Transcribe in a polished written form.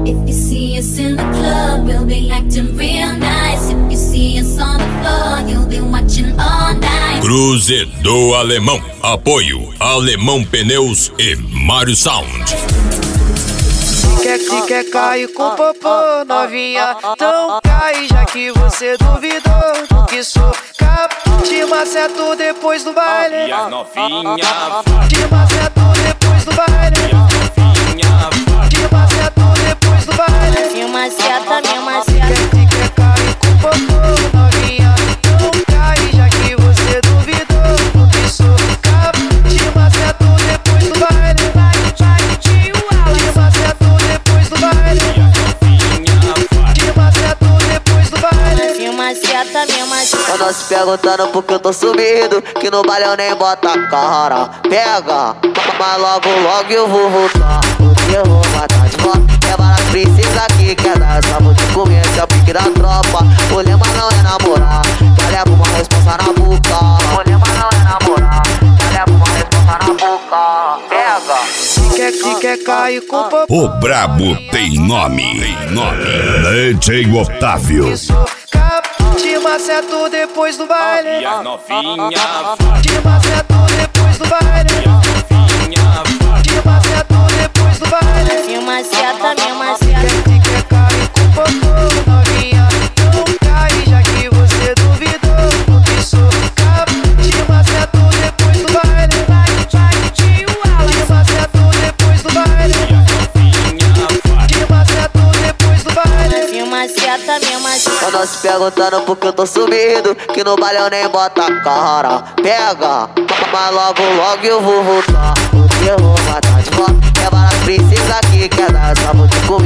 If you see us in the club, we'll be acting real nice. If you see us on the floor, you'll be watching all night. Cruze do Alemão. Apoio Alemão Pneus e Mário Sound. Se quer cair com popô, novinha, então cai, já que você duvidou do que sou. Te maceto depois do baile. Te maceto depois do baile. Te maceto depois do baile. Me maceta, me maceta. Se quer cair com popô, novinha, então cai, já que você duvidou do que sou. Te maceto depois do baile. Te maceto depois do baile. Te maceto depois do baile. Me maceta, me maceta. Eu tô se perguntando porque eu tô sumido, que no baile eu nem bota a cara. Pega, mas logo eu vou voltar, porque eu vou matar de volta. Levar as princesas que quer dar essa vou te comer, esse é o pique da tropa. O lema não é namorar, já leva uma responsa na boca. O lema não é namorar, já leva uma responsa na boca. Pega. Se quer cair com popô, O brabo tem nome. DJ Otávio. te maceto depois do baile. Te maceto depois do baile. Te maceto depois do baile. Me maceta, me maceta. Se quer cair com popô, novinha, não cai, já que você duvidou do que sou. Te maceto depois do baile. Te maceto depois do baile. Te maceto depois do baile. Me maceta, me maceta. Eu tô se perguntando porque eu tô sumido, que no baile eu nem bota a cara. Pega, mas logo eu vou voltar, porque eu vou matar de volta. Levar as princesas que quer dar essa vou te comer.